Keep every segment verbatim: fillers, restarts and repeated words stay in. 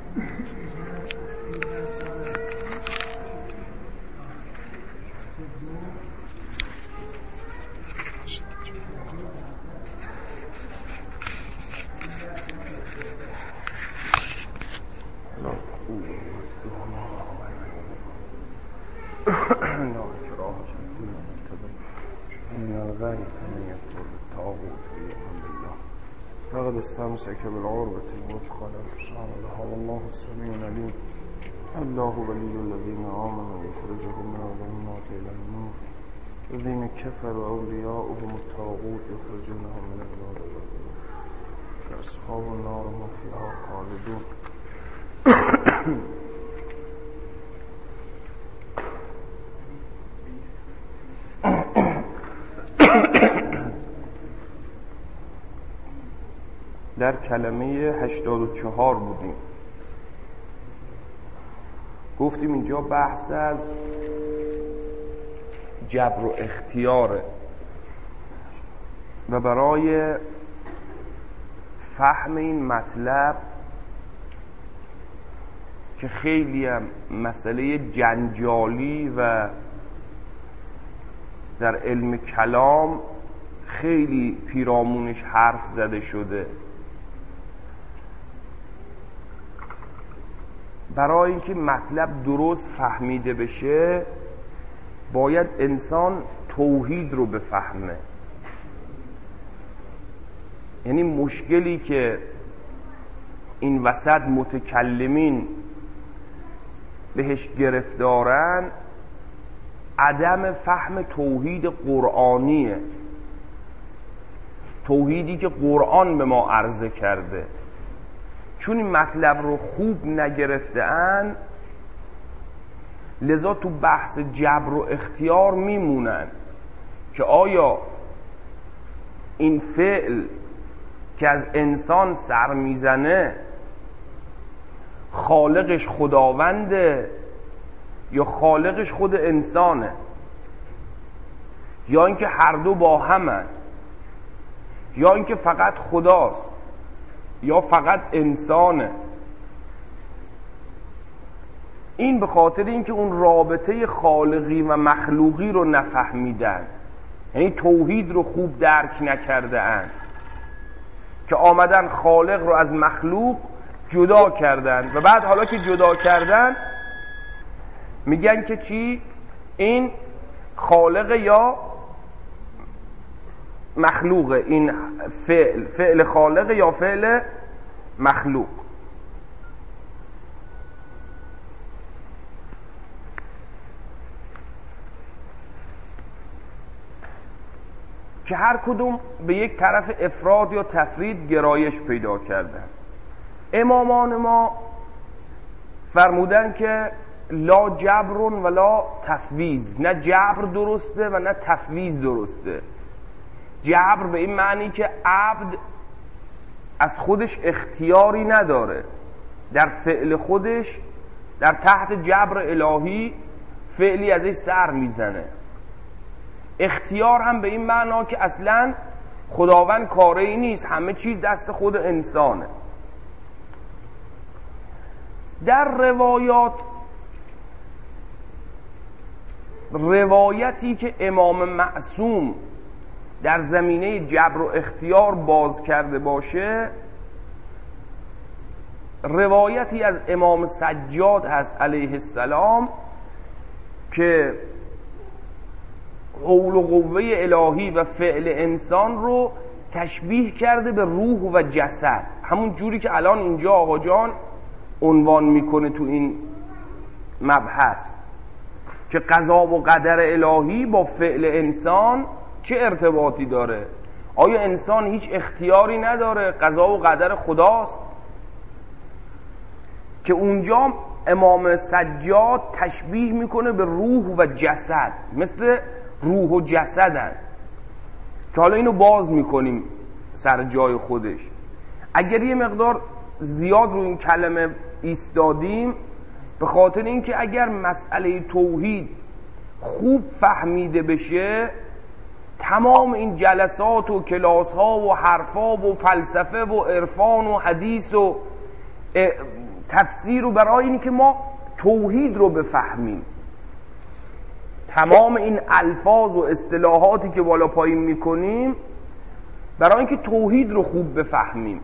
فقد استمسك بالعروة الوثقى لا انفصام لها والله السميع العليم. الله ولي الذين آمنوا يخرجهم من الظلمات إلى النور الذين كفروا أولياؤهم الطاغوت يخرجونهم من النار إلى النور أصحاب النار هم فيها خالدون. در کلمه هشتاد و چهار بودیم. گفتیم اینجا بحث از جبر و اختیاره و برای فهم این مطلب که خیلی هم مسئله جنجالی و در علم کلام خیلی پیرامونش حرف زده شده، برای اینکه مطلب درست فهمیده بشه باید انسان توحید رو بفهمه. یعنی مشکلی که این وسط متکلمین بهش گرفتارن عدم فهم توحید قرآنیه، توحیدی که قرآن به ما عرضه کرده. چون این مطلب رو خوب نگرفته‌اند لذا تو بحث جبر و اختیار میمونن که آیا این فعل که از انسان سر میزنه خالقش خداونده یا خالقش خود انسانه، یا اینکه هر دو با همن، یا اینکه فقط خداست یا فقط انسانه. این به خاطر اینکه اون رابطه خالقی و مخلوقی رو نفهمیدن، یعنی توحید رو خوب درک نکرده اند که آمدن خالق رو از مخلوق جدا کردن و بعد حالا که جدا کردن میگن که چی؟ این خالق یا مخلوق، این فعل فعل خالق یا فعل مخلوق. که هر کدوم به یک طرف افراد یا تفرید گرایش پیدا کردن. امامان ما فرمودن که لا جبر ولا تفویض، نه جبر درسته و نه تفویض درسته. جبر به این معنی که عبد از خودش اختیاری نداره، در فعل خودش در تحت جبر الهی فعلی ازش سر میزنه. اختیار هم به این معنا که اصلا خداوند کاری نیست، همه چیز دست خود انسانه. در روایات روایتی که امام معصوم در زمینه جبر و اختیار باز کرده باشه روایتی از امام سجاد هست علیه السلام که حول و قوه الهی و فعل انسان رو تشبیه کرده به روح و جسد، همون جوری که الان اینجا آقا جان عنوان میکنه تو این مبحث که قضا و قدر الهی با فعل انسان چه ارتباطی داره. آیا انسان هیچ اختیاری نداره؟ قضا و قدر خداست. که اونجا امام سجاد تشبیه میکنه به روح و جسد، مثل روح و جسدن که حالا اینو باز میکنیم سر جای خودش. اگر یه مقدار زیاد رو این کلمه ایستادیم به خاطر اینکه اگر مسئله توحید خوب فهمیده بشه تمام این جلسات و کلاس ها و حرفا و فلسفه و عرفان و حدیث و تفسیر رو برای اینی که ما توحید رو بفهمیم. تمام این الفاظ و اصطلاحاتی که بالا پایین میکنیم برای اینکه توحید رو خوب بفهمیم.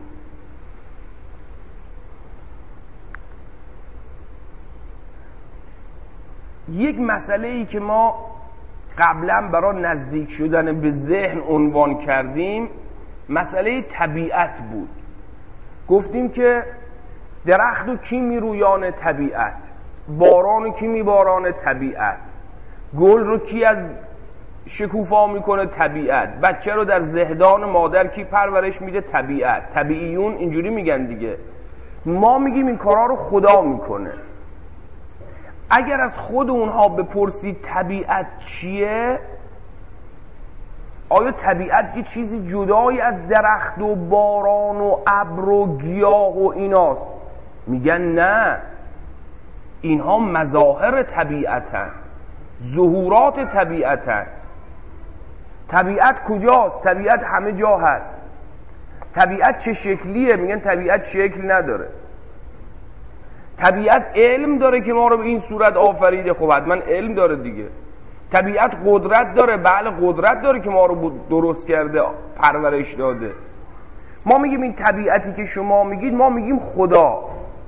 یک مسئله ای که ما قبلا برای نزدیک شدن به ذهن عنوان کردیم مسئله طبیعت بود. گفتیم که درخت و کی میرویان طبیعت، باران و کی میباران طبیعت، گل رو کی از شکوفا میکنه طبیعت، بچه رو در زهدان مادر کی پرورش میده طبیعت. طبیعیون اینجوری میگن دیگه. ما میگیم این کارا رو خدا میکنه. اگر از خود اونها بپرسید طبیعت چیه، آیا طبیعت یه چیزی جدایی از درخت و باران و ابر و گیاه و ایناست؟ میگن نه، اینها مظاهر طبیعتن، ظهورات طبیعتن. طبیعت کجاست؟ طبیعت همه جا هست. طبیعت چه شکلیه؟ میگن طبیعت شکل نداره. طبیعت علم داره که ما رو به این صورت آفریده. خب حتما علم داره دیگه. طبیعت قدرت داره، بله قدرت داره که ما رو درست کرده، پرورش داده. ما میگیم این طبیعتی که شما میگید، ما میگیم خدا.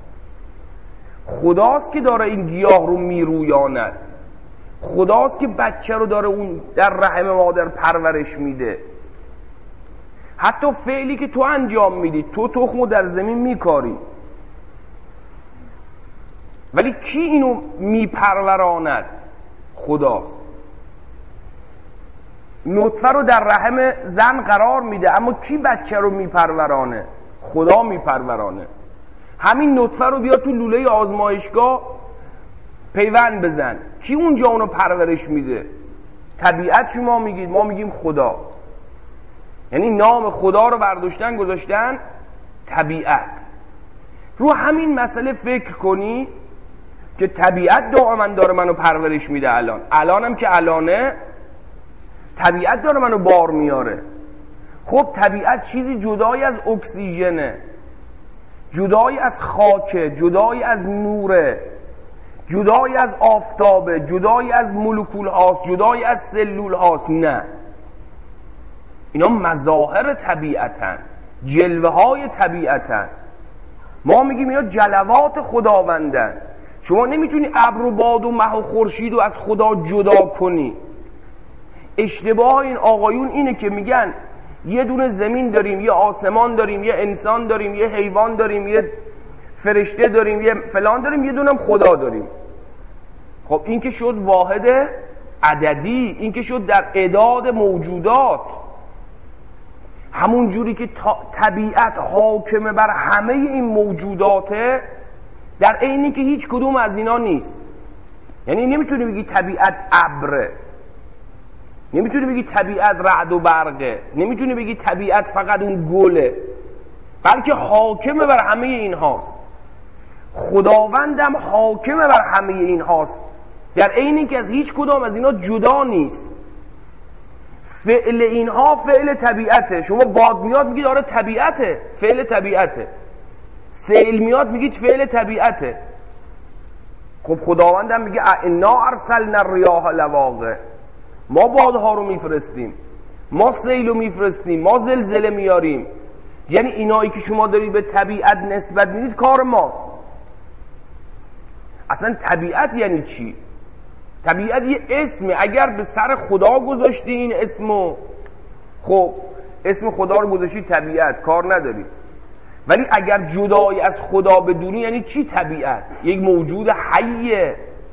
خداست که داره این گیاه رو میرویاند، خداست که بچه رو داره اون در رحم مادر پرورش میده. حتی فعلی که تو انجام میدی، تو تخمو در زمین میکاری، ولی کی اینو میپروراند؟ خداست. نطفه رو در رحم زن قرار میده، اما کی بچه رو میپرورانه؟ خدا میپرورانه. همین نطفه رو بیا تو لوله آزمایشگاه پیوند بزن، کی اونجا اونو پرورش میده؟ طبیعت شما میگید، ما میگیم خدا. یعنی نام خدا رو برداشتن گذاشتن طبیعت. رو همین مسئله فکر کنی که طبیعت دائما داره منو پرورش میده. الان الانم که الانه طبیعت داره منو بار میاره. خب طبیعت چیزی جدای از اکسیژنه، جدای از خاکه، جدای از نوره، جدای از آفتابه، جدای از مولکول هاست، جدای از سلول هاست. نه، اینا مظاهر طبیعتن، جلوه های طبیعتن. ما میگیم اینا جلوات خداوندن. شما نمیتونی ابر و باد و مه و خورشید رو از خدا جدا کنی. اشتباه این آقایون اینه که میگن یه دونه زمین داریم، یه آسمان داریم، یه انسان داریم، یه حیوان داریم، یه فرشته داریم، یه فلان داریم، یه دونم خدا داریم. خب این که شد واحد عددی، این که شد در اعداد موجودات. همون جوری که طبیعت حاکمه بر همه این موجوداته، در عینی که هیچ کدوم از اینا نیست. یعنی نمیتونی بگی طبیعت ابره، نمیتونی بگی طبیعت رعد و برقه، نمیتونی بگی طبیعت فقط اون گله، بلکه حاکمه بر همه این هاست. خداوندم حاکمه بر همه این هاست، در عینی که از هیچ کدام از اینا جدا نیست. فعل اینها فعل طبیعته. شما باد میاد میگید آره طبیعته، فعل طبیعته. سیل میاد میگید فعل طبیعته. خب خداوندم میگه انا ارسلنا الرياح لواقع، ما بادها رو میفرستیم، ما سیل رو میفرستیم، ما زلزله میاریم. یعنی اینایی که شما دارید به طبیعت نسبت میدید کار ماست. اصلا طبیعت یعنی چی؟ طبیعت یه اسمه. اگر به سر خدا گذاشتی این اسمو، خب اسم خدا رو گذاشتی طبیعت، کار نداری. ولی اگر جدای از خدا بدونی یعنی چی طبیعت؟ یک موجود حیه.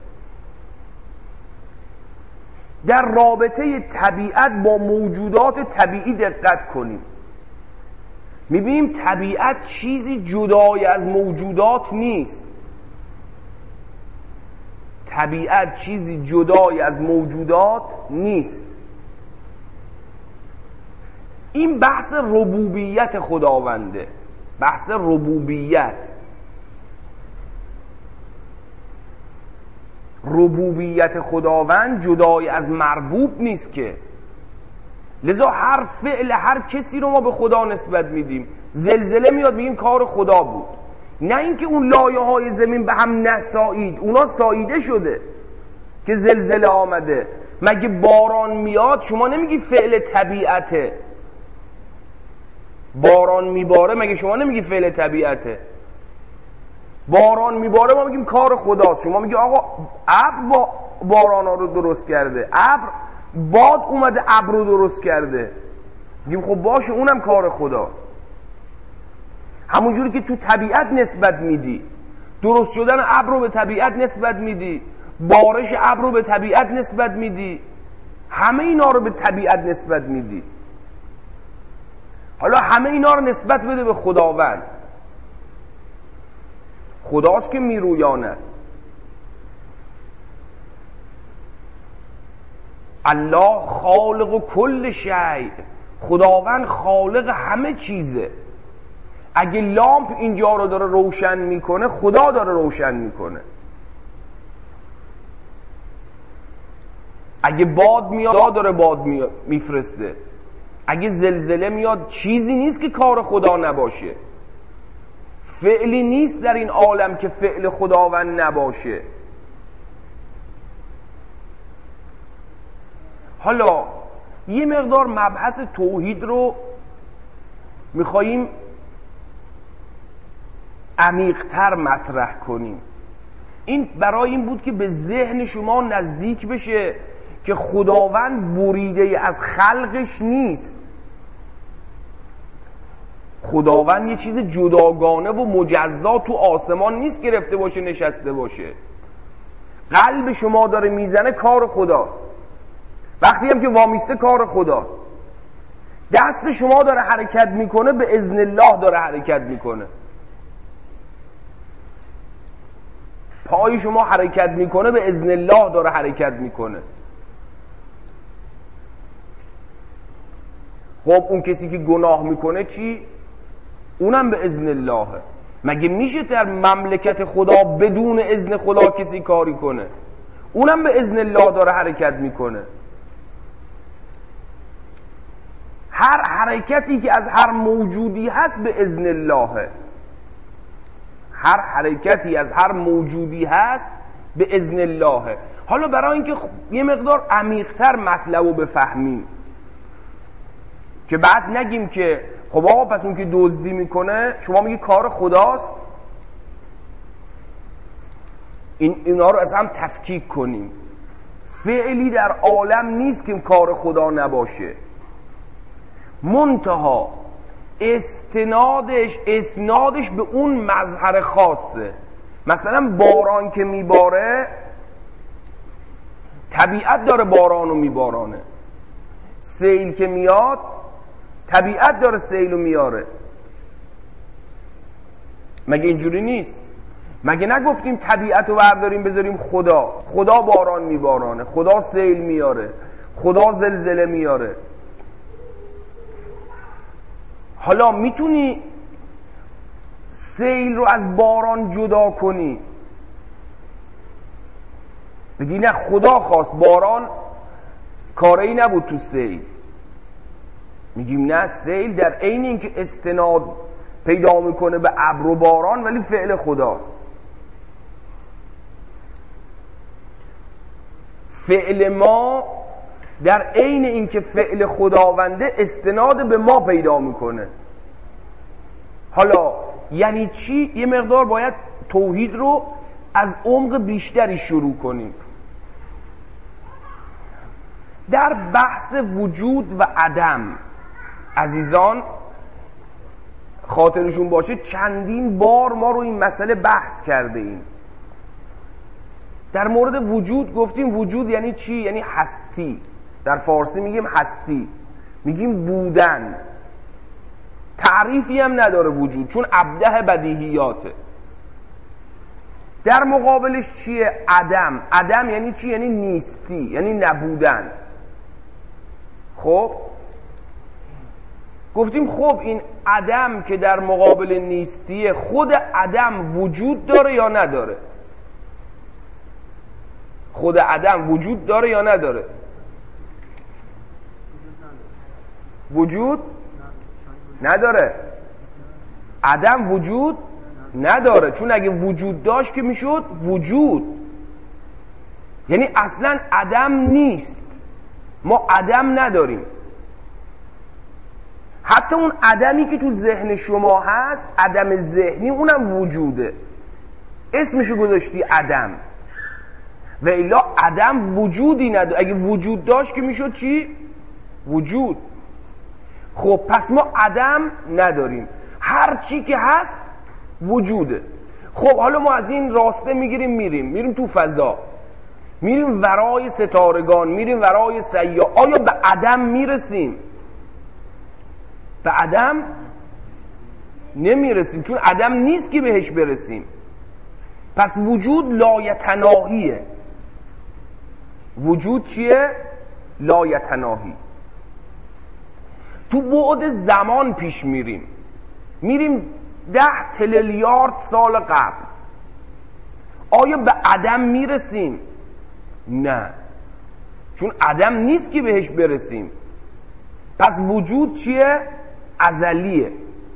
در رابطه طبیعت با موجودات طبیعی دقت کنیم، میبینیم طبیعت چیزی جدای از موجودات نیست. طبیعت چیزی جدای از موجودات نیست. این بحث ربوبیت خداونده، بحث ربوبیت. ربوبیت خداوند جدای از مربوب نیست که. لذا هر فعل هر کسی رو ما به خدا نسبت میدیم. زلزله میاد میگیم کار خدا بود، نه اینکه اون لایه های زمین به هم نسایید، اونا ساییده شده که زلزله آمده. مگه باران میاد شما نمیگی فعل طبیعته؟ باران میباره مگه شما نمیگی فعل طبیعته؟ باران میباره ما میگیم کار خداست. شما میگی آقا ابر با باران ها رو درست کرده، ابر باد اومده ابر رو درست کرده. میگیم خب باشه اونم کار خداست. همونجوری که تو طبیعت نسبت میدی، درست شدن ابر رو به طبیعت نسبت میدی، بارش ابر رو به طبیعت نسبت میدی، همه اینا رو به طبیعت نسبت میدی. حالا همه اینا رو نسبت بده به خداوند. خداست که میرویاند. الله خالق کل شیء، خداوند خالق همه چیزه. اگه لامپ اینجا رو داره روشن میکنه خدا داره روشن میکنه. اگه باد میاد داره باد میفرسته. اگه زلزله میاد چیزی نیست که کار خدا نباشه. فعلی نیست در این عالم که فعل خداوند نباشه. حالا یه مقدار مبحث توحید رو میخواییم عمیق‌تر مطرح کنیم. این برای این بود که به ذهن شما نزدیک بشه که خداوند بریده از خلقش نیست. خداوند یه چیز جداگانه و مجزا تو آسمان نیست گرفته باشه نشسته باشه. قلب شما داره میزنه کار خداست. وقتی هم که وامیسته کار خداست. دست شما داره حرکت میکنه به اذن الله داره حرکت میکنه. پای شما حرکت میکنه به اذن الله داره حرکت میکنه. خب اون کسی که گناه میکنه چی؟ اونم به اذن اللهه. مگه میشه در مملکت خدا بدون اذن خدا کسی کاری کنه؟ اونم به اذن الله داره حرکت میکنه. هر حرکتی که از هر موجودی هست به اذن اللهه. هر حرکتی از هر موجودی هست به اذن اللهه. حالا برای اینکه یه مقدار عمیق‌تر مطلب رو بفهمیم که بعد نگیم که خب آقا پس اون که دزدی میکنه شما میگی کار خداست، این اینا رو از هم تفکیک کنیم. فعلی در عالم نیست که کار خدا نباشه. منتها استنادش اسنادش به اون مظهر خاصه. مثلا باران که میباره طبیعت داره بارانو میبارانه. سیل که میاد طبیعت داره سیلو میاره. مگه اینجوری نیست؟ مگه نگفتیم طبیعت رو برداریم بذاریم خدا؟ خدا باران میبارانه، خدا سیل میاره، خدا زلزله میاره. حالا میتونی سیل رو از باران جدا کنی؟ بگی نه خدا خواست باران کاری نبود تو سیل. میگیم نه، سیل در عین اینکه استناد پیدا میکنه به ابر و باران ولی فعل خداست. فعل ما در عین اینکه فعل خداونده استناد به ما پیدا میکنه. حالا یعنی چی؟ یه مقدار باید توحید رو از عمق بیشتری شروع کنیم. در بحث وجود و عدم عزیزان خاطرشون باشه چندین بار ما رو این مسئله بحث کرده ایم. در مورد وجود گفتیم وجود یعنی چی؟ یعنی هستی. در فارسی میگیم هستی، میگیم بودن. تعریفی هم نداره وجود چون ابدع بدیهیاته. در مقابلش چیه؟ عدم. عدم یعنی چی؟ یعنی نیستی، یعنی نبودن. خب گفتیم خب این عدم که در مقابل نیستیه، خود عدم وجود داره یا نداره؟ خود عدم وجود داره یا نداره؟ وجود نداره. عدم وجود نداره، چون اگه وجود داشت که میشد وجود، یعنی اصلا عدم نیست. ما عدم نداریم. حتی اون عدمی که تو ذهن شما هست، عدم ذهنی، اونم وجوده، اسمشو گذاشتی عدم، و الا عدم وجودی نداره. اگه وجود داشت که میشد چی؟ وجود. خب پس ما عدم نداریم، هر چی که هست وجوده. خب حالا ما از این راسته میگیریم میریم میریم تو فضا، میریم ورای ستارگان، میریم ورای سیاره، آیا به عدم میرسیم؟ به عدم نمیرسیم، چون عدم نیست که بهش برسیم. پس وجود لایتناهیه. وجود چیه؟ لایتناهی. تو بعد زمان پیش میریم، میریم ده تریلیارد سال قبل، آیا به عدم میرسیم؟ نه، چون عدم نیست که بهش برسیم. پس وجود چیه؟ ازلیه.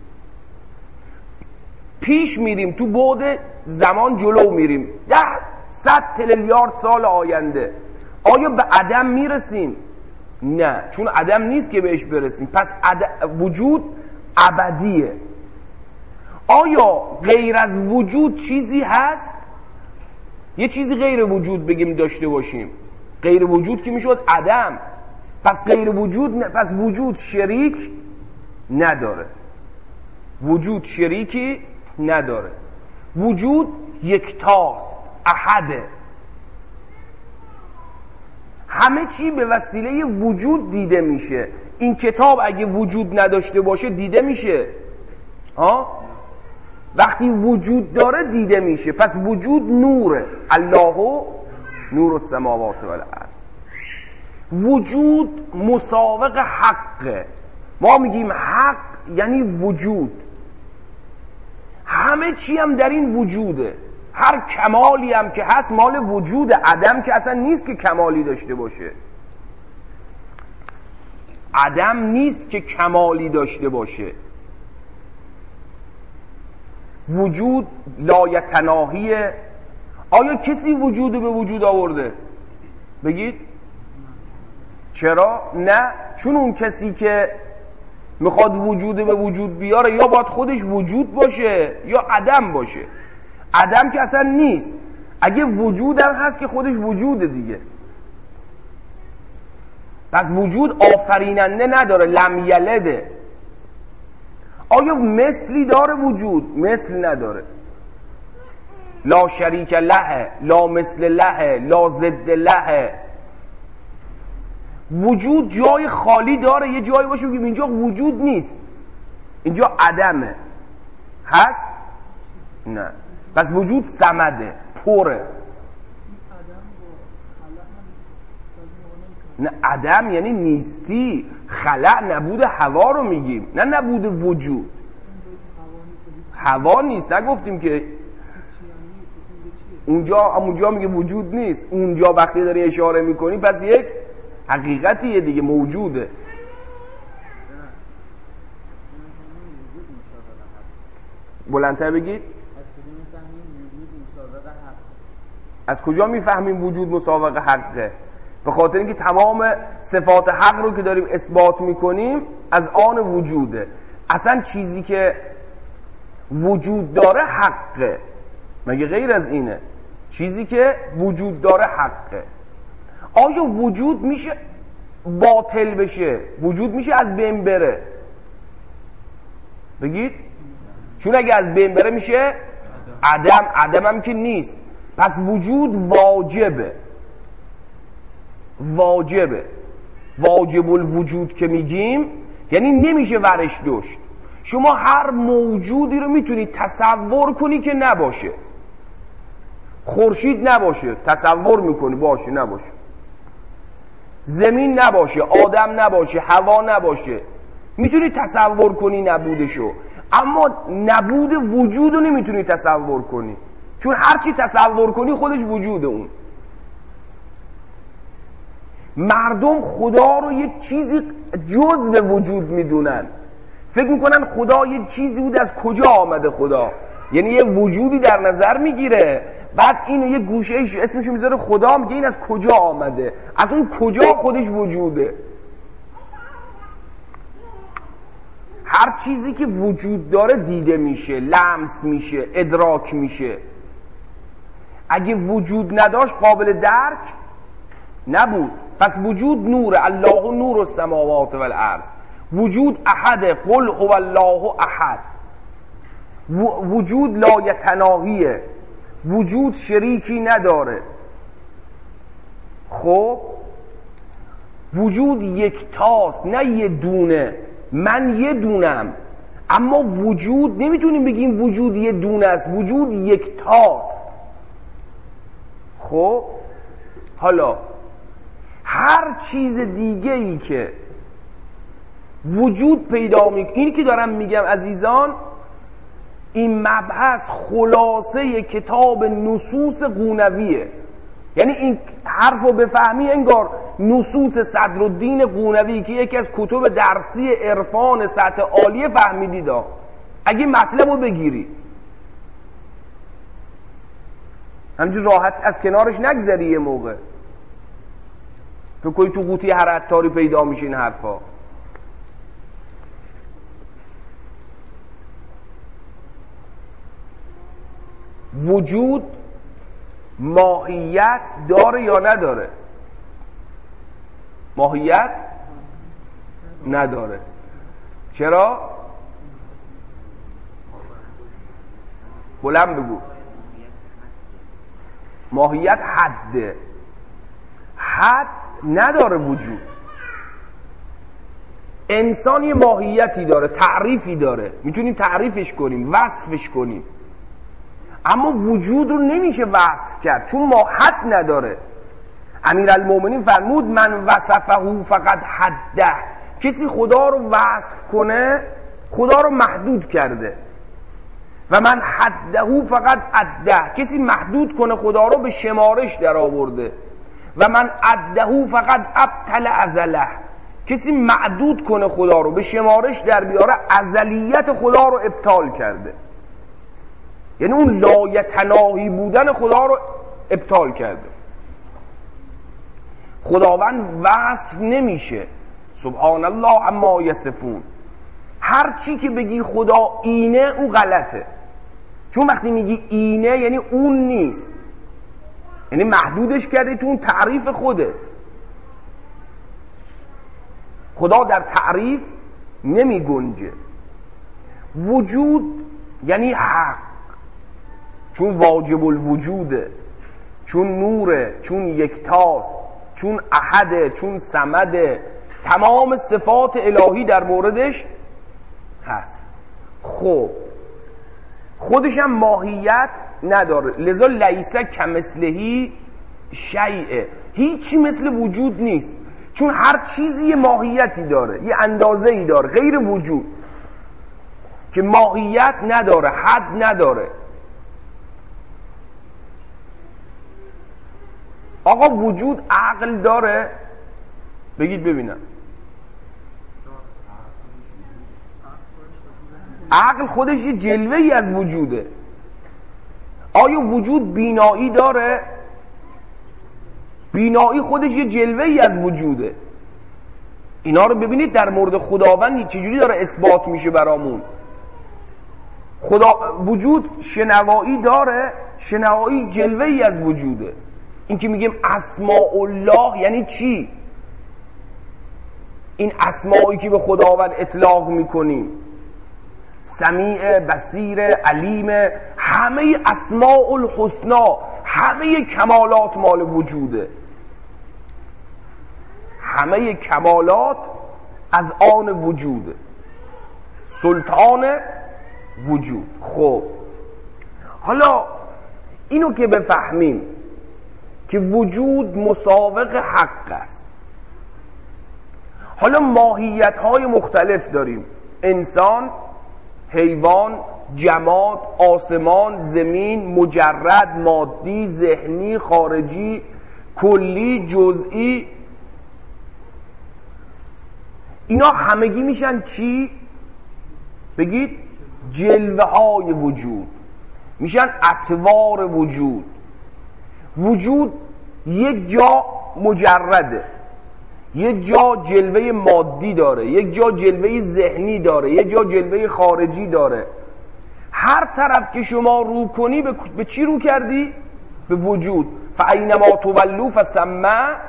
پیش میریم تو بعد زمان، جلو میریم ده صد تریلیارد سال آینده، آیا به عدم میرسیم؟ نه، چون عدم نیست که بهش برسیم. پس عدم، وجود ابدیه. آیا غیر از وجود چیزی هست؟ یه چیزی غیر وجود بگیم داشته باشیم، غیر وجود که میشد عدم. پس غیر وجود ن... پس وجود شریک نداره، وجود شریکی نداره. وجود یکتاست، احده. همه چی به وسیله وجود دیده میشه. این کتاب اگه وجود نداشته باشه دیده میشه؟ ها؟ وقتی وجود داره دیده میشه. پس وجود نوره، الله نور السماوات والارض. وجود مساوق حقه. ما میگیم حق یعنی وجود. همه چی هم در این وجوده. هر کمالی هم که هست مال وجوده. عدم که اصلا نیست که کمالی داشته باشه. عدم نیست که کمالی داشته باشه. وجود لایتناهیه. آیا کسی وجود به وجود آورده؟ بگید چرا؟ نه، چون اون کسی که میخواد وجود به وجود بیاره یا باید خودش وجود باشه یا عدم باشه. عدم که اصلا نیست. اگه وجود هم هست که خودش وجوده دیگه. پس وجود آفریننده نداره، لم یلده. آیا مثلی داره وجود؟ مثل نداره. لا شریک له، لا مثل له، لا ضد له. وجود جای خالی داره، یه جایی باشه بگیم اینجا وجود نیست، اینجا عدمه. هست؟ نه. پس وجود صمده، پره. نه، عدم یعنی نیستی. خلق نبود هوا رو میگیم، نه نبود وجود. هوا نیست، نگفتیم که اونجا. اونجا میگه وجود نیست. اونجا وقتی داری اشاره میکنی پس یک حقیقتیه دیگه، موجوده. بلندتر بگید. از کجا میفهمیم وجود مساوق حقه؟ به خاطر اینکه تمام صفات حق رو که داریم اثبات میکنیم از آن وجوده. اصلا چیزی که وجود داره حقه، مگه غیر از اینه؟ چیزی که وجود داره حقه. آیا وجود میشه باطل بشه؟ وجود میشه از بین بره؟ بگید. چون اگه از بین بره میشه عدم. عدم هم که نیست. پس وجود واجبه. واجبه. واجب الوجود که میگیم یعنی نمیشه ورش داشت. شما هر موجودی رو میتونید تصور کنی که نباشه. خورشید نباشه، تصور میکنی باشه نباشه. زمین نباشه، آدم نباشه، هوا نباشه، میتونی تصور کنی نبودشو. اما نبود وجود رو نمیتونی تصور کنی، چون هرچی تصور کنی خودش وجود اون. مردم خدا رو یک چیزی جزء وجود میدونن، فکر میکنن خدا یک چیزی بود، از کجا آمده خدا؟ یعنی یه وجودی در نظر میگیره، بعد اینو یه گوشه ایش اسمشو میذاره خدا، میگه این از کجا آمده، از اون کجا خودش وجوده. هر چیزی که وجود داره دیده میشه، لمس میشه، ادراک میشه. اگه وجود نداشت قابل درک نبود. پس وجود نور، الله نور السماوات والارض. وجود احده، قل هو الله احد. وجود لایتناهیه، وجود شریکی نداره. خب وجود یکتاست، نه یه دونه. من یه دونم، اما وجود نمیتونیم بگیم وجود یه دونه است، وجود یکتاست. خب حالا هر چیز دیگه ای که وجود پیدا میکنه، اینی که دارم میگم عزیزان، این مبحث خلاصه کتاب نصوص قونویه. یعنی این حرف رو بفهمی انگار نصوص صدرالدین قونوی که یکی از کتب درسی عرفان سطح عالیه فهمیدی دا. اگه مطلب رو بگیری همینجور راحت از کنارش نگذری، یه موقع تو کوی تو قوطی هر عطاری پیدا میشه این حرفا. وجود ماهیت داره یا نداره؟ ماهیت نداره. چرا؟ بلند بگو. ماهیت حده، حد نداره وجود. انسان یه ماهیتی داره، تعریفی داره، میتونیم تعریفش کنیم، وصفش کنیم، اما وجود رو نمیشه وصف کرد چون ما حد نداره. امیرالمومنین فرمود من وصفه فقط حده. کسی خدا رو وصف کنه خدا رو محدود کرده. و من حده فقط عده. کسی محدود کنه خدا رو به شمارش در آورده. و من عده فقط ابطل ازله. کسی معدود کنه خدا رو به شمارش در بیاره ازلیت خدا رو ابطال کرده. یعنی اون لایتناهی بودن خدا رو ابطال کرده. خداوند وصف نمیشه، سبحان الله اما یصفون. هر چی که بگی خدا اینه او غلطه، چون وقتی میگی اینه یعنی اون نیست، یعنی محدودش کرده تو اون تعریف خودت. خدا در تعریف نمی گنجه. وجود یعنی حق، چون واجب الوجوده، چون نوره، چون یکتاست، چون احده، چون صمده، تمام صفات الهی در موردش هست. خب خودش هم ماهیت نداره، لذا لیس کمثلهی شیء، هیچی مثل وجود نیست، چون هر چیزی یه ماهیتی داره، یه اندازه‌ای داره، غیر وجود که ماهیت نداره، حد نداره. آقا وجود عقل داره؟ بگید ببینم. عقل خودش یه جلوه ای از وجوده. آیا وجود بینایی داره؟ بینایی خودش یه جلوه ای از وجوده. اینا رو ببینید در مورد خداوند چجوری داره اثبات میشه برامون. خدا وجود شنوایی داره؟ شنوایی جلوه ای از وجوده. این که میگیم اسماء الله یعنی چی؟ این اسمایی که به خداوند اطلاق میکنیم، سمیع، بصیر، علیم، همه اسماء الحسنا، همه کمالات مال وجوده، همه کمالات از آن وجوده، سلطان وجود. خب حالا اینو که بفهمیم که وجود مساوق حق است. حالا ماهیت های مختلف داریم، انسان، حیوان، جماد، آسمان، زمین، مجرد، مادی، ذهنی، خارجی، کلی، جزئی. اینا همگی میشن چی؟ بگید جلوه های وجود. میشن اطوار وجود. وجود یک جا مجرده، یک جا جلوه مادی داره، یک جا جلوه ذهنی داره، یک جا جلوه خارجی داره. هر طرف که شما رو کنی به, به چی رو کردی؟ به وجود. فاینما تولوا فثم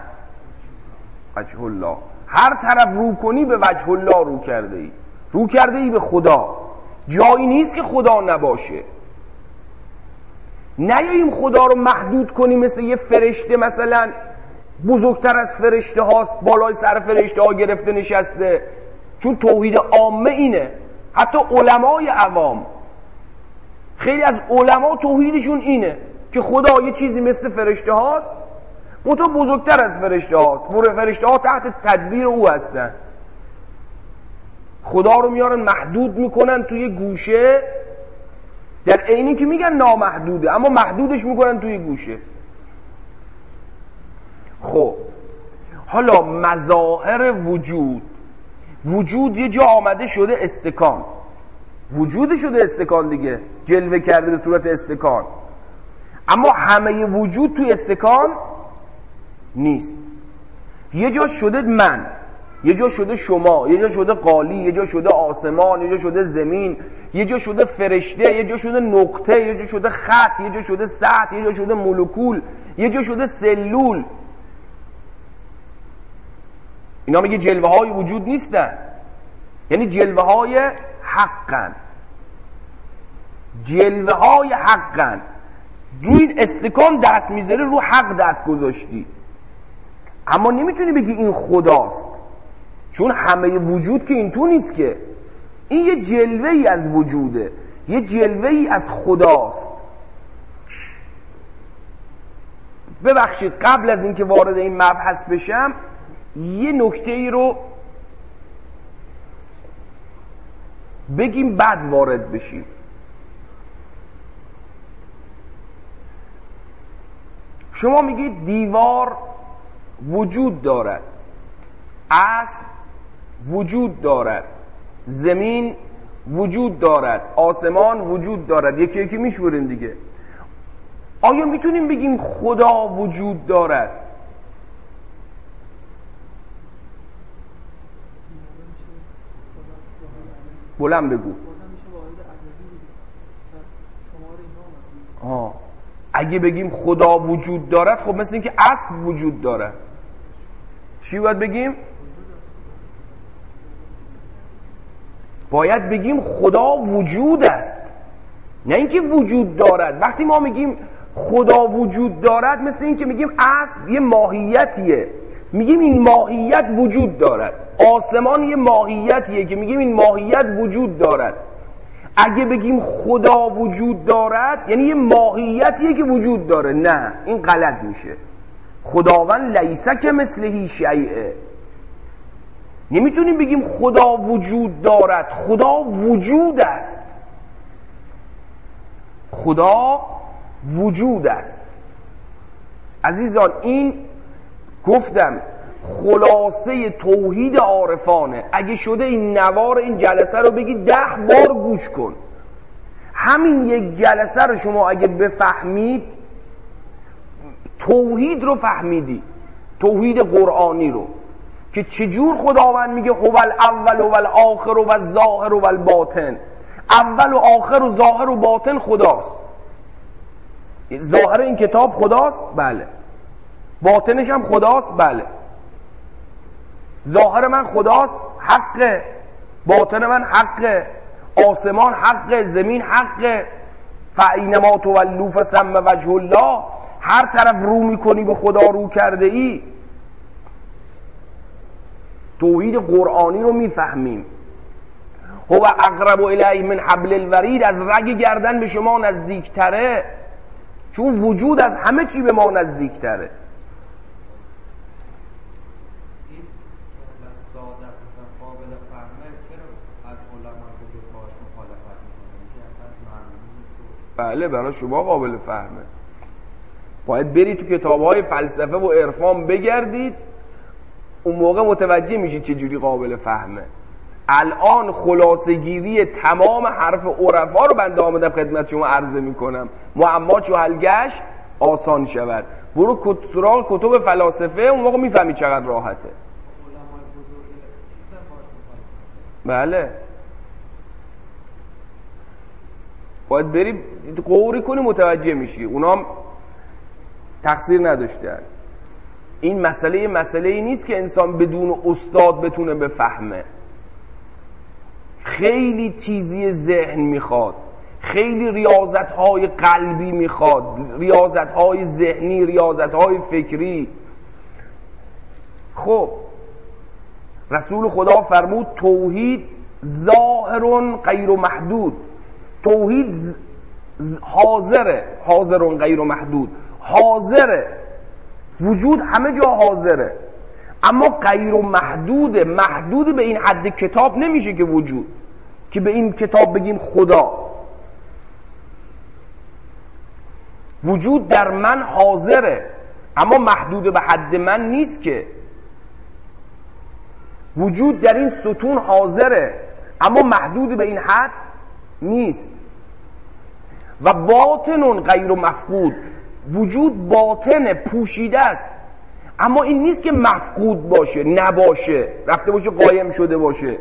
وجه الله. هر طرف رو کنی به وجه الله رو کرده ای، رو کرده ای به خدا. جایی نیست که خدا نباشه. نیاییم خدا رو محدود کنیم مثل یه فرشته مثلا بزرگتر از فرشته هاست، بالای سر فرشته ها گرفته نشسته. چون توحید عامه اینه. حتی علمای عوام، خیلی از علما توحیدشون اینه که خدا یه چیزی مثل فرشته هاست، منتها بزرگتر از فرشته هاست. فرشته ها تحت تدبیر او هستن. خدا رو میارن محدود میکنن توی گوشه، در عینی که میگن نامحدوده اما محدودش میکنن توی گوشه. خب حالا مظاهر وجود، وجود یه جا آمده شده استکان، وجود شده استکان دیگه، جلوه کرده به صورت استکان. اما همه وجود توی استکان نیست. یه جا شده من، یه جا شده شما، یه جا شده قالی، یه جا شده آسمان، یه جا شده زمین، یه جا شده فرشته، یه جا شده نقطه، یه جا شده خط، یه جا شده سطح، یه جا شده مولکول، یه جا شده سلول. اینا میگه جلوه های وجود نیستن، یعنی جلوه های حقن، جلوه های حقن. روی این استکان دست میذاره، رو حق دست گذاشتی. اما نمیتونی بگی این خداست، چون همه وجود که این تو نیست که. این یه جلوه ای از وجوده، یه جلوه ای از خداست. ببخشید قبل از اینکه وارد این مبحث بشم یه نکته ای رو بگیم بعد وارد بشیم. شما میگید دیوار وجود دارد، اسب وجود دارد، زمین وجود دارد، آسمان وجود دارد. یکی یکی میشوریم دیگه. آیا میتونیم بگیم خدا وجود دارد؟ بلند بگو. آه. اگه بگیم خدا وجود دارد، خب مثل این که اسب وجود دارد. چی باید بگیم؟ باید بگیم خدا وجود است، نه اینکه وجود دارد. وقتی ما میگیم خدا وجود دارد مثل این که میگیم اسب یه ماهیتیه، میگیم این ماهیت وجود دارد. آسمان یه ماهیتیه که میگیم این ماهیت وجود دارد. اگه بگیم خدا وجود دارد یعنی یه ماهیتیه که وجود داره، نه، این غلط میشه. خداوند لیس کمثله شیء. نمیتونیم بگیم خدا وجود دارد، خدا وجود است. خدا وجود است. عزیزان این گفتم خلاصه توحید عارفانه. اگه شده این نوار این جلسه رو بگی ده بار گوش کن. همین یک جلسه رو شما اگه بفهمید توحید رو فهمیدی، توحید قرآنی رو، که چجور خداوند میگه هو الاول و الاخر و الظاهر و الباطن. اول و آخر و ظاهر و باطن خداست. ظاهر این کتاب خداست، بله. باطنش هم خداست، بله. ظاهر من خداست، حقه. باطن من حقه. آسمان حقه، زمین حقه. فاینما تولوا فثم وجه الله. هر طرف رو میکنی به خدا رو کرده ای. توحید قرآنی رو میفهمیم. هو اقرب الیه من حبل الورید. از رگ گردن به شما نزدیکتره، چون وجود از همه چی به ما نزدیکتره. بله برای شما قابل فهمه. باید برید تو کتاب‌های فلسفه و عرفان بگردید، اون موقع متوجه میشید چه جوری قابل فهمه. الان خلاصه‌گیری تمام حرف عرفا رو بنده آمدم خدمت شما عرضه میکنم. معما چو حل گشت آسان شود. برو سراغ کتب فلاسفه، اون موقع میفهمی چقدر راحته. بله باید بری قوری کنی متوجه میشی، اونام تقصیر نداشتن. این مسئله مسئله ای نیست که انسان بدون استاد بتونه بفهمه. خیلی تیزی ذهن میخواد، خیلی ریاضت‌های قلبی میخواد، ریاضت‌های ذهنی، ریاضت‌های فکری. خب رسول خدا فرمود توحید ظاهر غیر محدود. توحید حاضره، حاضر غیر محدود، حاضره، وجود همه جا حاضره، اما غیر محدوده. محدود به این حد کتاب نمیشه که وجود، که به این کتاب بگیم خدا. وجود در من حاضره اما محدود به حد من نیست که. وجود در این ستون حاضره اما محدود به این حد نیست. و باطن غیر مفقود، وجود باطن پوشیده است اما این نیست که مفقود باشه، نباشه، رفته باشه قایم شده باشه.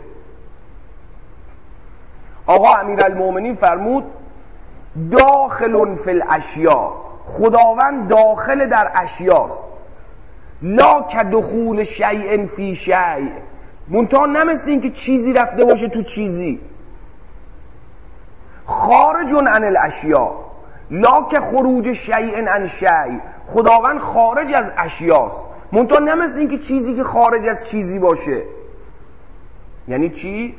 آقا امیرالمومنین فرمود داخل فی الاشیاء، خداوند داخل در اشیاست. لا کدخول شیء فی شیء، منتها نمثل این که چیزی رفته باشه تو چیزی. خارج عن الاشیاء لا که خروج شیء عن شیء، خداوند خارج از اشیاست، منتها نمثل این که چیزی که خارج از چیزی باشه. یعنی چی؟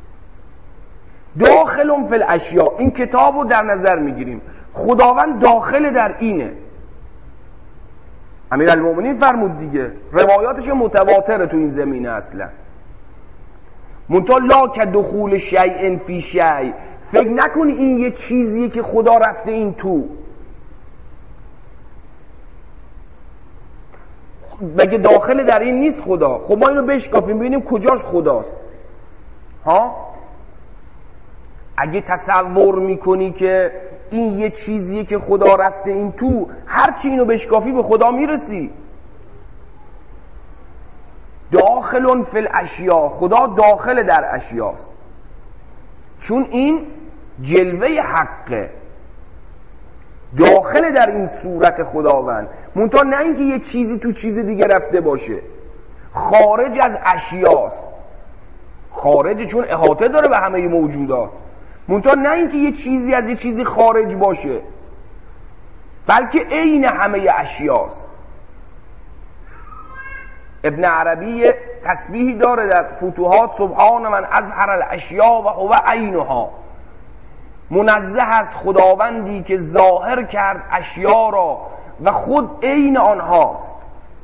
داخل فی الاشیاء، این کتاب رو در نظر میگیریم، خداوند داخل در اینه. امیرالمومنین فرمود دیگه، روایاتش متواتره تو این زمینه اصلا. منتها لا که دخول شیء فی شیء، فکر نکنی این یه چیزیه که خدا رفته این تو. بگه داخل در این نیست خدا، خب ما اینو بشکافیم ببینیم کجاش خداست. ها اگه تصور میکنی که این یه چیزیه که خدا رفته این تو، هرچی اینو بشکافی به خدا میرسی. داخل فی الاشیاء، خدا داخل در اشیاست، چون این جلوه حقه، داخل در این صورت خداوند. منتها نه اینکه یه چیزی تو چیز دیگه رفته باشه، خارج از اشیاست. خارج چون احاطه داره به همه موجودات، منتها نه اینکه یه چیزی از یه چیزی خارج باشه، بلکه عین همه اشیاست. ابن عربی تسبیحی داره در فتوحات، سبحان من اظهر الاشیاء و هو عینها، منزه از خداوندی که ظاهر کرد اشیا را و خود عین آنهاست.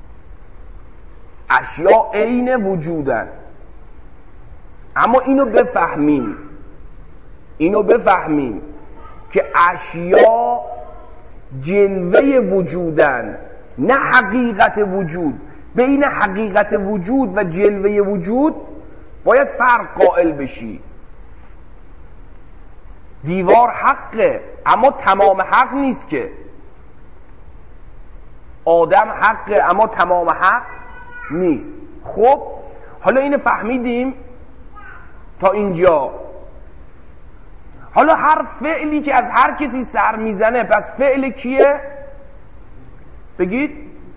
اشیا عین وجودن. اما اینو بفهمیم، اینو بفهمیم که اشیا جلوه وجودن، نه حقیقت وجود. بین حقیقت وجود و جلوه وجود باید فرق قائل بشی. دیوار حقه اما تمام حق نیست که. آدم حقه اما تمام حق نیست. خب حالا اینو فهمیدیم تا اینجا. حالا هر فعلی که از هر کسی سر میزنه، پس فعل کیه؟ بگید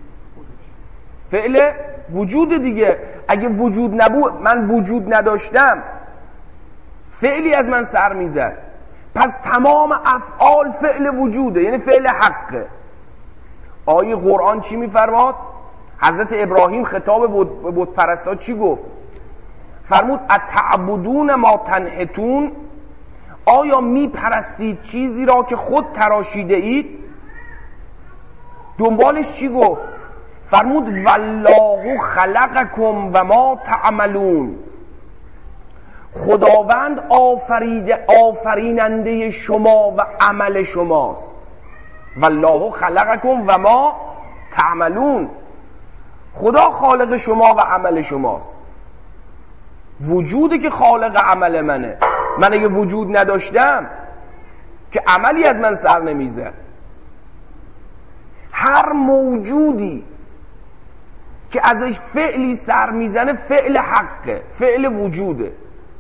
فعل وجود دیگه. اگه وجود نبود، من وجود نداشتم، فعلی از من سر میزد، پس تمام افعال فعل وجوده، یعنی فعل حقه. آیه قرآن چی میفرماد؟ حضرت ابراهیم خطاب به بت پرستا چی گفت؟ فرمود اتعبدون ما تنحتون، آیا میپرستید چیزی را که خود تراشیده اید؟ دنبالش چی گفت؟ فرمود والله خلقکم و ما تعملون، خداوند آفریده آفریننده شما و عمل شماست. والله خلقکم و ما تعملون، خدا خالق شما و عمل شماست. وجودی که خالق عمل منه. من اگه وجود نداشتم که عملی از من سر نمیزد. هر موجودی که ازش فعلی سر میزنه فعل حقه، فعل وجوده.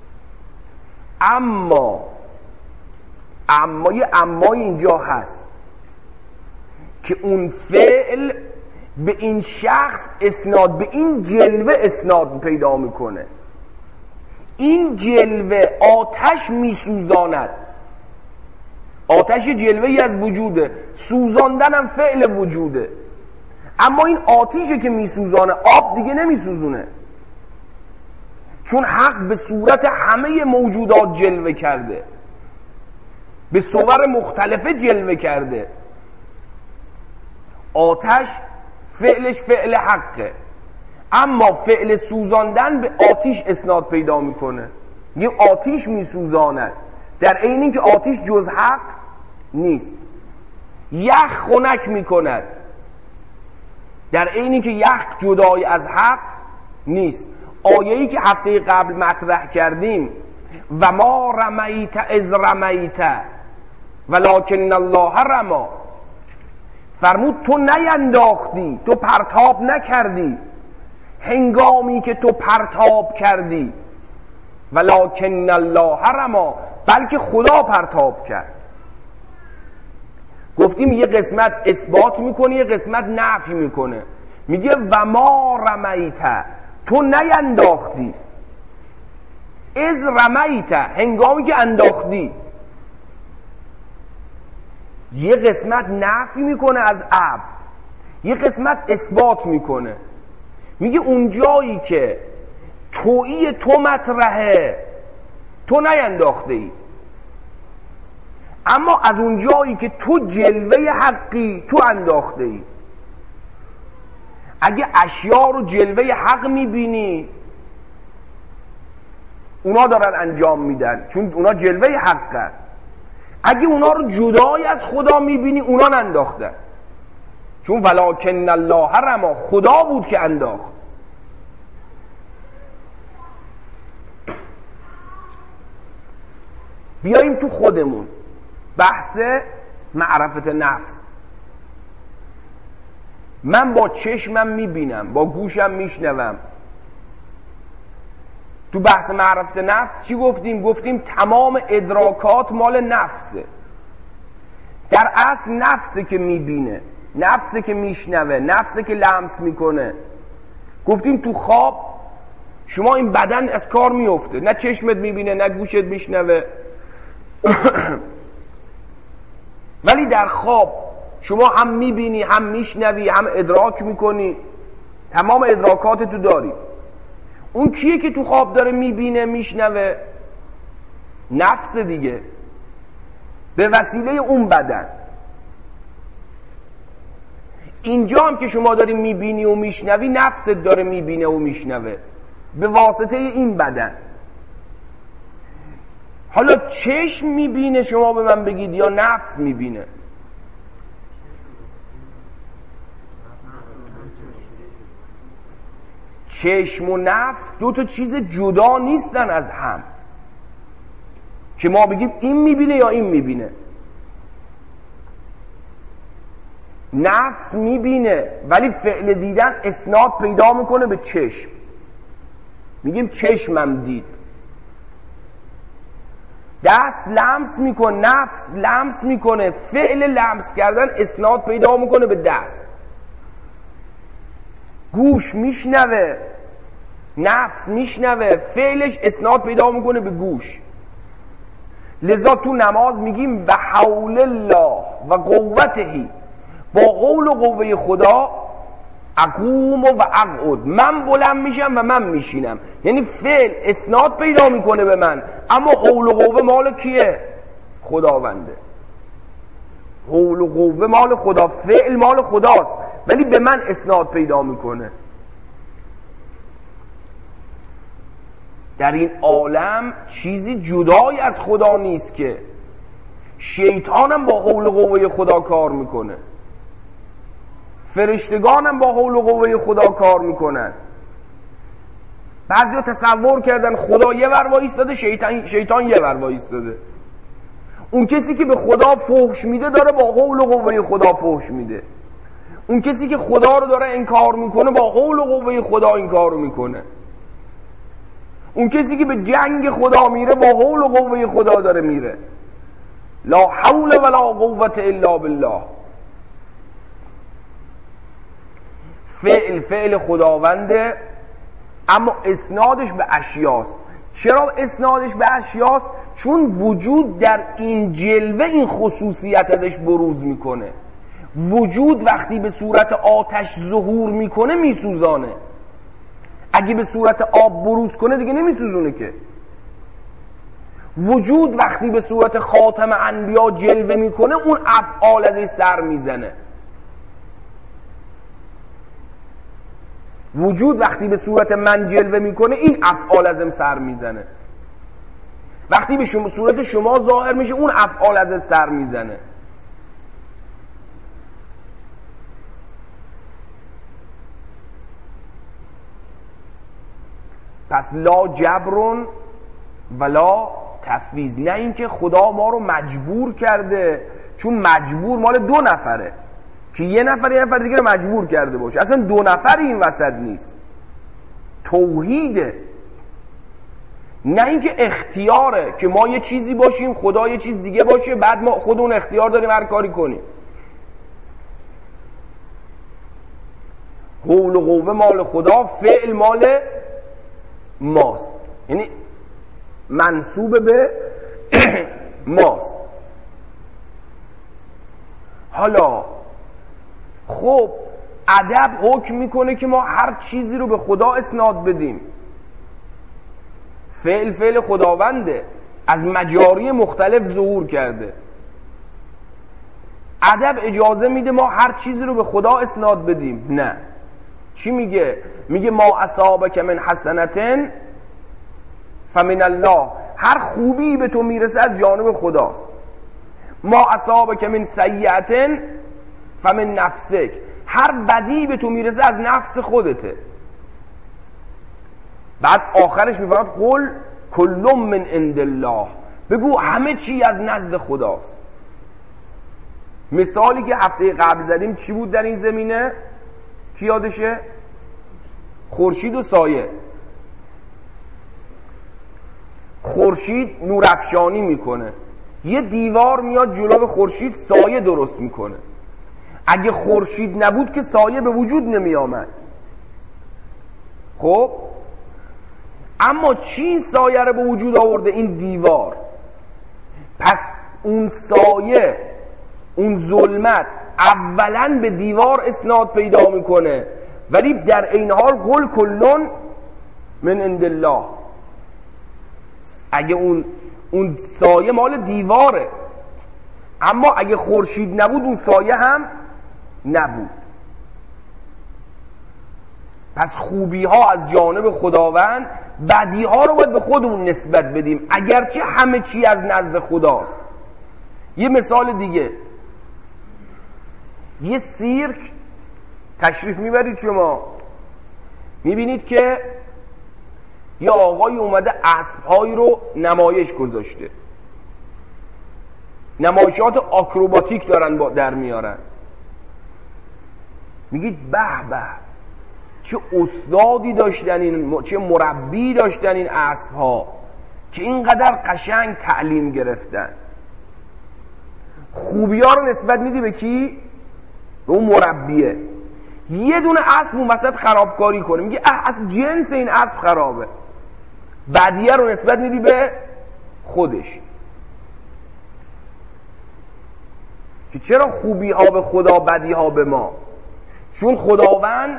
اما اما یه اما اینجا هست که اون فعل به این شخص اسناد، به این جلوه اسناد پیدا میکنه. این جلوه آتش میسوزاند. آتش جلوه‌ای از وجوده، سوزاندن هم فعل وجوده. اما این آتیشه که میسوزانه، آب دیگه نمیسوزونه، چون حق به صورت همه موجودات جلوه کرده، به صور مختلفه جلوه کرده. آتش فعلش فعل حقه، اما فعل سوزاندن به آتیش اسناد پیدا میکنه. یه آتیش میسوزاند، در عین اینکه آتیش جز حق نیست. یخ خنک میکند، در عین اینکه یخ جدای از حق نیست. آیه‌ای که هفته قبل مطرح کردیم، و ما رمیت اذ رمیت ولکن الله رمی، فرمود تو نینداختی، تو پرتاب نکردی هنگامی که تو پرتاب کردی، ولکن الله رمی، بلکه خدا پرتاب کرد. گفتیم یه قسمت اثبات میکنه، یه قسمت نفی میکنه. میگه و ما رمیت، تو نینداختی، از رمیت، هنگامی که انداختی. یه قسمت نفی میکنه از عبد، یه قسمت اثبات میکنه. میگه اون جایی که تویی تو مطرحه، تو نینداخته ای، اما از اون جایی که تو جلوه حقی، تو انداخته ای. اگه اشیا رو جلوه حق میبینی، اونا دارن انجام میدن، چون اونا جلوه حقه. اگه اونا رو جدای از خدا میبینی، اونا ننداختن، چون ولکن الله رمی، خدا بود که انداخت. بیاییم تو خودمون، بحث معرفت نفس. من با چشمم میبینم، با گوشم میشنوم. تو بحث معرفت نفس چی گفتیم؟ گفتیم تمام ادراکات مال نفسه. در اصل نفسه که میبینه، نفسه که میشنوه، نفسه که لمس میکنه. گفتیم تو خواب شما این بدن از کار میفته، نه چشمت میبینه نه گوشت میشنوه ولی در خواب شما هم میبینی، هم میشنوی، هم ادراک میکنی، تمام ادراکات تو داری. اون کیه که تو خواب داره میبینه میشنوه؟ نفس دیگه، به وسیله اون بدن. اینجا هم که شما داری میبینی و میشنوی، نفست داره میبینه و میشنوه به واسطه این بدن. حالا چشم میبینه شما به من بگید یا نفس میبینه؟ چشم و نفس دو تا چیز جدا نیستن از هم که ما بگیم این میبینه یا این میبینه. نفس میبینه ولی فعل دیدن اسناد پیدا میکنه به چشم، میگیم چشمم دید. دست لمس میکنه، نفس لمس میکنه، فعل لمس کردن اسناد پیدا میکنه به دست. گوش میشنوه، نفس میشنوه، فعلش اسناد پیدا میکنه به گوش. لذا تو نماز میگیم به حول الله و قوته، با قول و قوه خدا اقوم و اقعد، من بلند میشم و من میشینم. یعنی فعل اسناد پیدا میکنه به من، اما قول و قوه مال کیه؟ خداونده. قول و قوه مال خدا، فعل مال خداست، ولی به من اسناد پیدا میکنه. در این عالم چیزی جدای از خدا نیست که. شیطانم با قول و قوه خدا کار میکنه، فرشتگانم با قول و قوه خدا کار میکنن. بعضیا تصور کردن خدا یه ور وایستاده، شیطان شیطان یه ور وایستاده. اون کسی که به خدا فحش میده داره با حول و قوه خدا فحش میده، اون کسی که خدا رو داره انکار میکنه با حول و قوه خدا انکار میکنه، اون کسی که به جنگ خدا میره با حول و قوه خدا داره میره. لا حول ولا قوة الا بالله. فعل فعل خداونده، اما اسنادش به اشیاست. چرا اسنادش به اشیاست؟ چون وجود در این جلوه این خصوصیت ازش بروز میکنه. وجود وقتی به صورت آتش ظهور میکنه میسوزانه، اگه به صورت آب بروز کنه دیگه نمیسوزونه که. وجود وقتی به صورت خاتم انبیا جلوه میکنه اون افعال ازش سر میزنه. وجود وقتی به صورت من جلوه میکنه این افعال ازم سر میزنه. وقتی به شما صورت شما ظاهر میشه اون افعال ازت سر میزنه. پس لا جبرون ولا تفویض. نه اینکه خدا ما رو مجبور کرده، چون مجبور مال دو نفره که یه نفر یه نفر دیگه رو مجبور کرده باشه. اصلا دو نفر این وسط نیست، توحیده. نه اینکه اختیاره که ما یه چیزی باشیم خدا یه چیز دیگه باشه بعد ما خودمون اختیار داریم هر کاری کنیم. حول و قوه مال خدا، فعل مال ماست، یعنی منسوب به ماست. حالا خب ادب حکم میکنه که ما هر چیزی رو به خدا اسناد بدیم. فعل فعل خداونده، از مجاری مختلف ظهور کرده. ادب اجازه میده ما هر چیزی رو به خدا اسناد بدیم؟ نه. چی میگه؟ میگه ما اصابک من حسنتن فمن الله. هر خوبی به تو میرسه از جانب خداست. ما اصابک من سیئتن فمن نفسک. هر بدی به تو میرسه از نفس خودته. بعد آخرش میفرماد قل کل من عند الله. بگو همه چی از نزد خداست. مثالی که هفته قبل زدیم چی بود در این زمینه؟ کی یادشه؟ خورشید و سایه. خورشید نورافشانی میکنه، یه دیوار میاد جلو خورشید سایه درست میکنه. اگه خورشید نبود که سایه به وجود نمی آمد. خب اما چی سایه رو به وجود آورده؟ این دیوار. پس اون سایه، اون ظلمت اولا به دیوار اسناد پیدا میکنه، ولی در این حال قل کلون من عند الله. اگه اون اون سایه مال دیواره، اما اگه خورشید نبود اون سایه هم نبود. پس خوبی ها از جانب خداوند، بدی ها رو باید به خودمون نسبت بدیم اگرچه همه چی از نزد خداست. یه مثال دیگه، یه سیرک تشریف میبرید شما، میبینید که یه آقای اومده اسب‌هایی رو نمایش گذاشته، نمایشات آکروباتیک دارن با در میارن. میگید به به چه استادی داشتن این، چه مربی داشتن این اسب‌ها که اینقدر قشنگ تعلیم گرفتن. خوبی ها رو نسبت میدی به کی؟ به اون مربیه. یه دونه اسب اون وسط خرابکاری کنه، میگه اه از جنس این اسب خرابه. بدیه رو نسبت میدی به خودش. که چرا خوبی ها به خدا بدی ها به ما؟ چون خداوند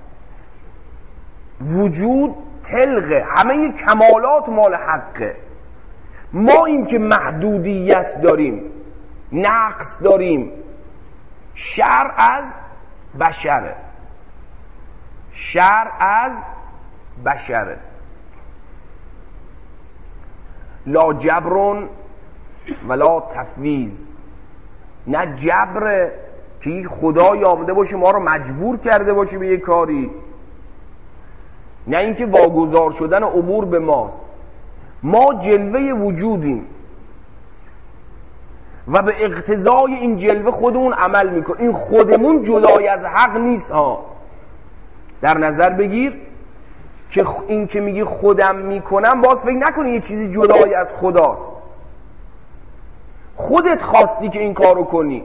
وجود تلقه، همه کمالات مال حقه. ما این که محدودیت داریم، نقص داریم، شر از بشره، شر از بشره. لا جبرون ولا تفویض. نه جبره که خدا آمده باشه ما رو مجبور کرده باشه به یک کاری، نه اینکه واگذار شدن امور به ماست. ما جلوه وجودیم و به اقتضای این جلوه خودمون عمل میکنیم. این خودمون جدای از حق نیست ها. در نظر بگیر که این که میگی خودم میکنم، باز فکر نکنی یه چیزی جدای از خداست. خودت خواستی که این کارو کنی،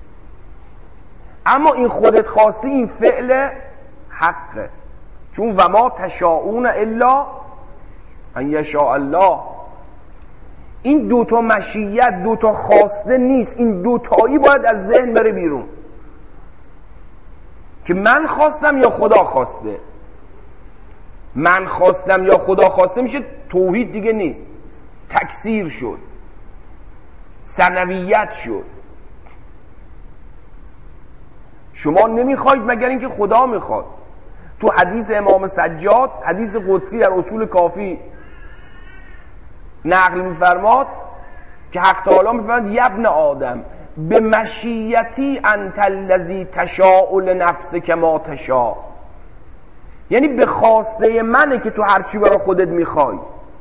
اما این خودت خواستی این فعل حقه. چون و ما تشاءون الا ان یشاء الله. این دوتا مشیت دوتا خواسته نیست، این دوتایی باید از ذهن بره بیرون که من خواستم یا خدا خواسته. من خواستم یا خدا خواسته میشه توحید دیگه نیست، تکثیر شد، ثنویت شد. شما نمیخواید مگر اینکه خدا میخواد. تو حدیث امام سجاد، حدیث قدسی در اصول کافی نقل میفرماد که حق تعالی میفرماد یبن آدم به مشیتی انت الذی تشاء لنفسک ما تشاء. یعنی به خواسته منه که تو هرچی برای خودت میخوای.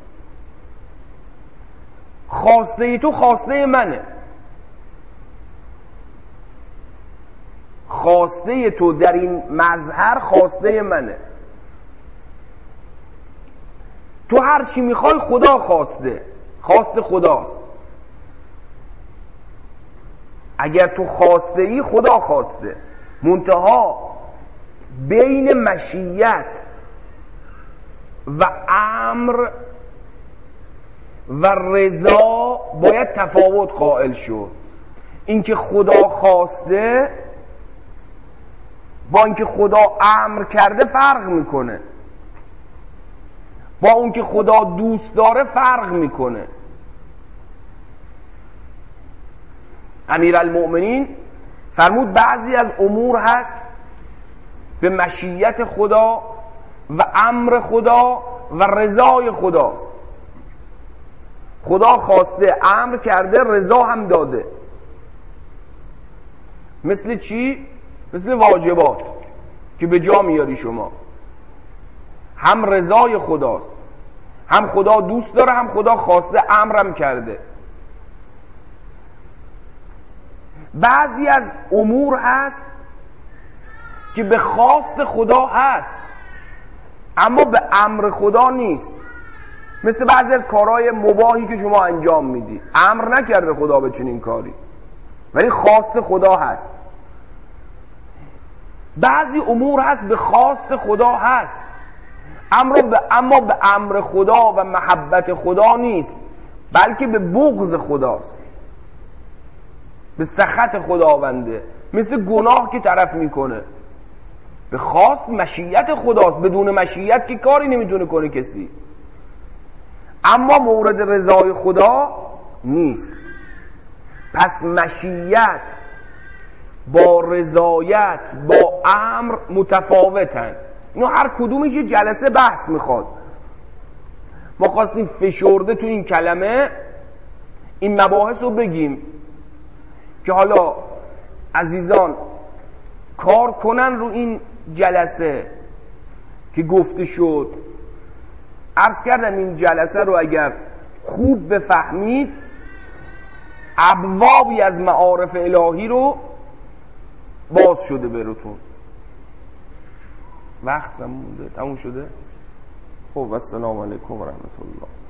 خواسته تو خواسته منه. خواسته تو در این مظهر خواسته منه. تو هر چی میخوای خدا خواسته، خواست خداست. اگر تو خواسته ای خدا خواسته. منتها بین مشیت و امر و رضا باید تفاوت قائل شد. اینکه خدا خواسته با اینکه خدا امر کرده فرق میکنه، با اون که خدا دوست داره فرق میکنه. امیرالمؤمنین فرمود بعضی از امور هست به مشیت خدا و امر خدا و رضای خداست. خدا خواسته، امر کرده، رضا هم داده. مثل چی؟ مثل واجبات که به جا میاری شما. هم رضای خداست، هم خدا دوست داره، هم خدا خواسته، امرم کرده. بعضی از امور هست که به خواست خدا هست اما به امر خدا نیست. مثل بعضی از کارهای مباحی که شما انجام میدی، امر نکرده خدا به چنین کاری ولی خواست خدا هست. بعضی امور هست به خواست خدا هست اما به, اما به امر خدا و محبت خدا نیست، بلکه به بغض خداست، به سخط خداونده. مثل گناه که طرف میکنه به خواست مشیت خداست، بدون مشیت که کاری نمیتونه کنه کسی، اما مورد رضای خدا نیست. پس مشیت با رضایت با امر متفاوتن. اینو هر کدومش یه جلسه بحث میخواد. ما خواستیم فشرده تو این کلمه این مباحث رو بگیم که حالا عزیزان کار کنن رو این جلسه که گفته شد. عرض کردم این جلسه رو اگر خوب بفهمید ابوابی از معارف الهی رو باز شده براتون. وقت مونده تموم شده. خب السلام علیکم و رحمت الله.